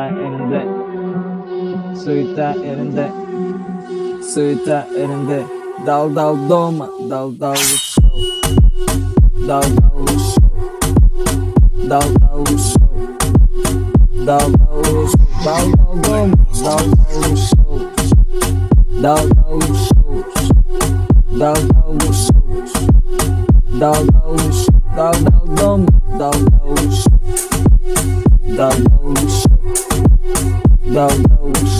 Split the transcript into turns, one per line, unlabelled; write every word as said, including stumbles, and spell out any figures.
elinde, suita elinde, suita elinde. Dal dal doma, dal dal show, dal dal show, dal dal show, dal dal show, dal dal doma, dal dal show, dal dal show, dal dal show, dal dal show, dal dal doma, dal dal show, dal dal show, dal dal show.